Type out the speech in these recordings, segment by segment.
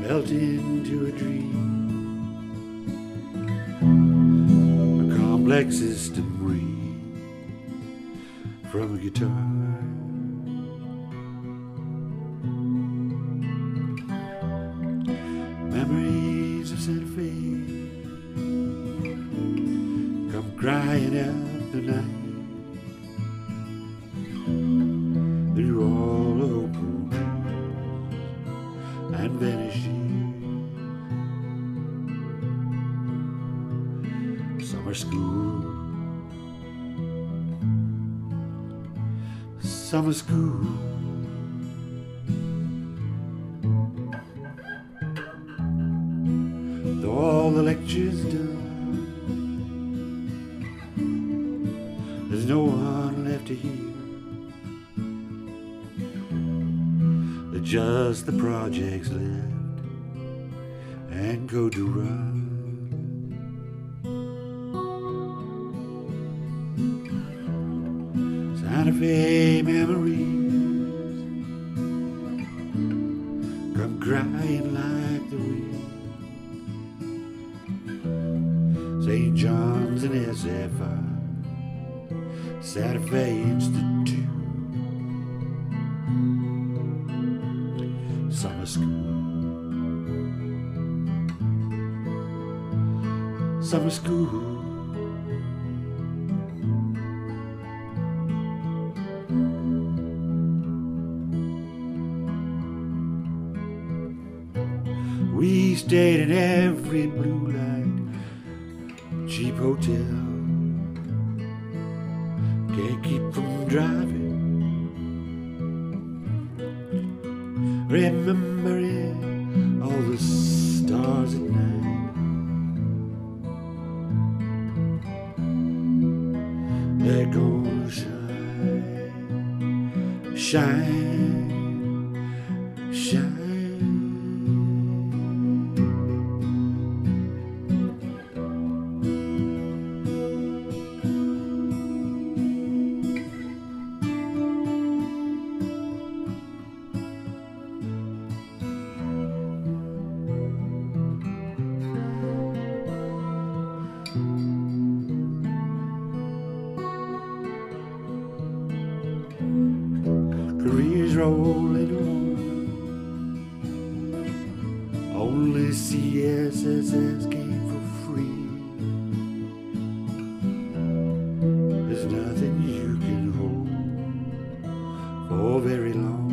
melt into a dream, a complex system read from a guitar. Memories of Santa Fe come crying out the night through all the open trees and vanished years. Summer school, summer school. Though all the lectures done, there's no one left to hear. There's just the projects left and code to run. Santa Fe memories come crying like the wind. St. John's and SFI, Santa Fe Institute. Summer school, summer school. We stayed in every blue light cheap hotel. Can't keep from driving, remembering all the stars at night. They're gonna shine, shine, shine. Careers rolling on, only CSSS came for free. There's nothing you can hold for very long.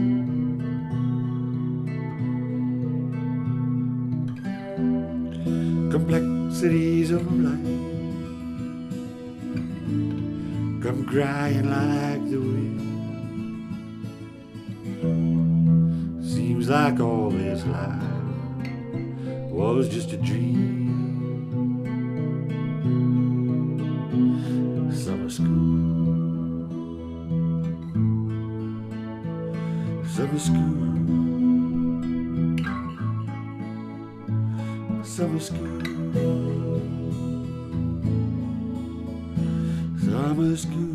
Complexities of life come crying like the wind. Seems like all this life was just a dream. Summer school, summer school, summer school, summer school.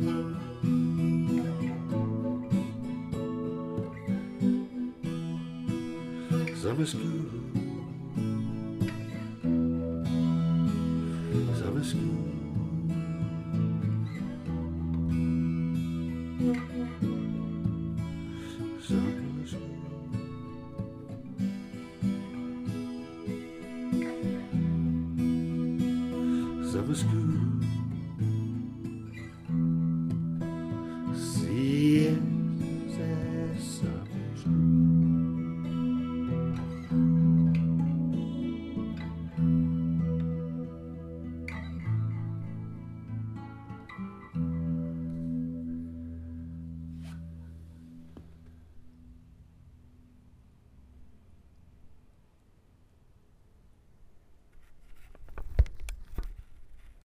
Summer school, summer school, summer school, summer school.